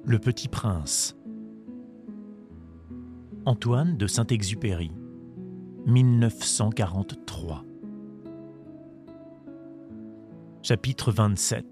Le Petit Prince. Antoine de Saint-Exupéry, 1943. Chapitre 27.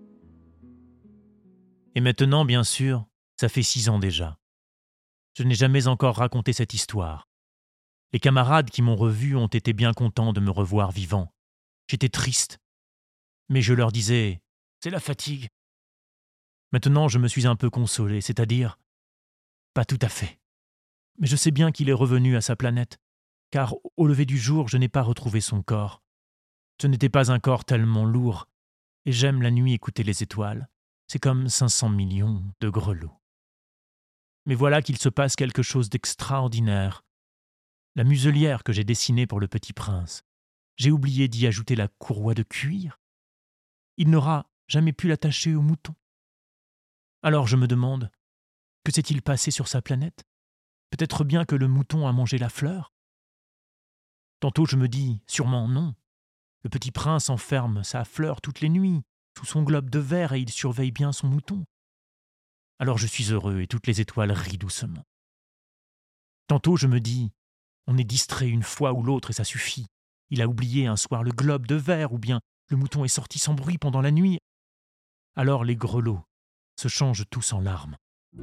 Et maintenant, bien sûr, ça fait 6 ans déjà. Je n'ai jamais encore raconté cette histoire. Les camarades qui m'ont revu ont été bien contents de me revoir vivant. J'étais triste. Mais je leur disais « c'est la fatigue ». Maintenant, je me suis un peu consolé, c'est-à-dire pas tout à fait. Mais je sais bien qu'il est revenu à sa planète, car au lever du jour, je n'ai pas retrouvé son corps. Ce n'était pas un corps tellement lourd, et j'aime la nuit écouter les étoiles. C'est comme 500 millions de grelots. Mais voilà qu'il se passe quelque chose d'extraordinaire. La muselière que j'ai dessinée pour le Petit Prince, j'ai oublié d'y ajouter la courroie de cuir. Il n'aura jamais pu l'attacher au mouton. Alors je me demande, que s'est-il passé sur sa planète ? Peut-être bien que le mouton a mangé la fleur ? Tantôt je me dis, sûrement non. Le Petit Prince enferme sa fleur toutes les nuits, sous son globe de verre, et il surveille bien son mouton. Alors je suis heureux et toutes les étoiles rient doucement. Tantôt je me dis, on est distrait une fois ou l'autre et ça suffit. Il a oublié un soir le globe de verre, ou bien le mouton est sorti sans bruit pendant la nuit. Alors les grelots se changent tous en larmes.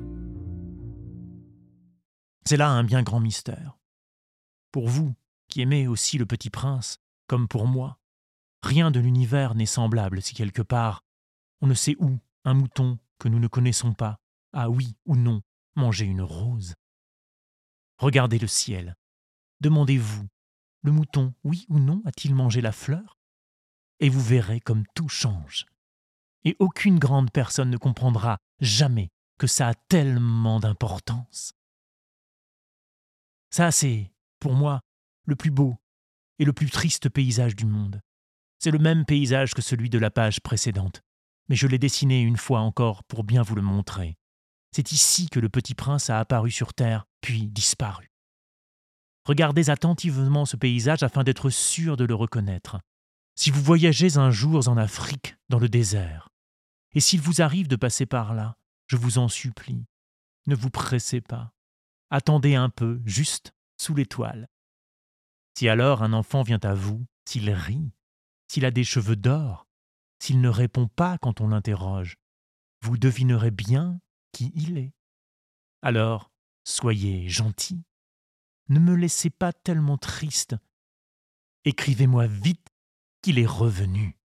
C'est là un bien grand mystère. Pour vous, qui aimez aussi le Petit Prince, comme pour moi, rien de l'univers n'est semblable si quelque part, on ne sait où, un mouton que nous ne connaissons pas a, oui ou non, mangé une rose. Regardez le ciel. Demandez-vous, le mouton, oui ou non, a-t-il mangé la fleur ? Et vous verrez comme tout change. Et aucune grande personne ne comprendra jamais que ça a tellement d'importance. Ça, c'est, pour moi, le plus beau et le plus triste paysage du monde. C'est le même paysage que celui de la page précédente, mais je l'ai dessiné une fois encore pour bien vous le montrer. C'est ici que le Petit Prince a apparu sur Terre, puis disparu. Regardez attentivement ce paysage afin d'être sûr de le reconnaître. Si vous voyagez un jour en Afrique, dans le désert, et s'il vous arrive de passer par là, je vous en supplie, ne vous pressez pas. Attendez un peu, juste sous l'étoile. Si alors un enfant vient à vous, s'il rit, s'il a des cheveux d'or, s'il ne répond pas quand on l'interroge, vous devinerez bien qui il est. Alors, soyez gentil. Ne me laissez pas tellement triste. Écrivez-moi vite qu'il est revenu.